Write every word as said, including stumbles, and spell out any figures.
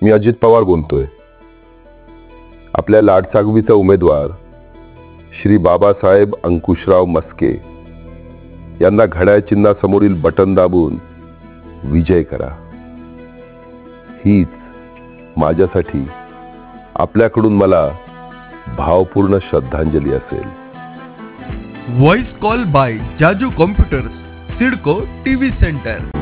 मी अजित पवार बोलतोय. आपल्या लाडसागवीचा उमेदवार श्री बाबासाहेब अंकुशराव मस्के यांना घड्याळ चिन्हासमोरील बटन दाबून विजय करा. हीच माझ्यासाठी आपल्याकडून मला भावपूर्ण श्रद्धांजली असेल. Voice call by Jaju computers, CIDCO TV centre.